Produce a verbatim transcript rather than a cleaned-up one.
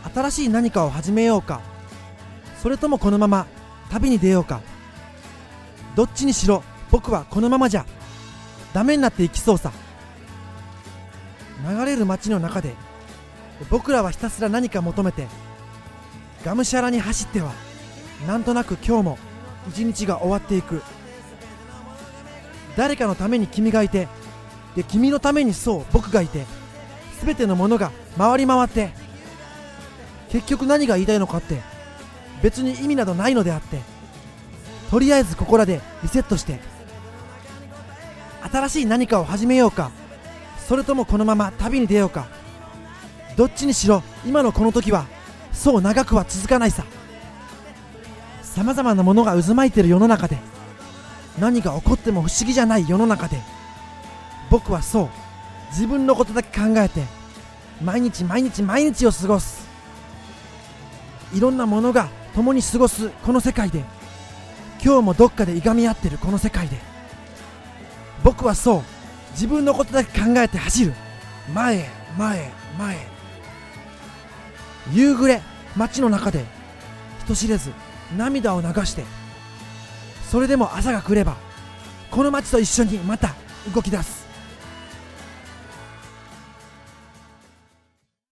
新しい何かを始めようか、それともこのまま旅に出ようか。どっちにしろ僕はこのままじゃダメになっていきそうさ。流れる街の中で僕らはひたすら何か求めて、がむしゃらに走ってはなんとなく今日も一日が終わっていく。誰かのために君がいて、で君のためにそう僕がいて、すべてのものが回り回って、結局何が言いたいのかって別に意味などないのであって、とりあえずここらでリセットして新しい何かを始めようか、それともこのまま旅に出ようか。どっちにしろ今のこの時はそう長くは続かないさ。さまざまなものが渦巻いている世の中で、何が起こっても不思議じゃない世の中で、僕はそう自分のことだけ考えて毎日毎日毎日を過ごす。いろんなものが共に過ごすこの世界で、今日もどっかでいがみ合ってるこの世界で、僕はそう自分のことだけ考えて走る。前へ前へ前へ。夕暮れ街の中で人知れず涙を流して、それでも朝が来ればこの街と一緒にまた動き出す。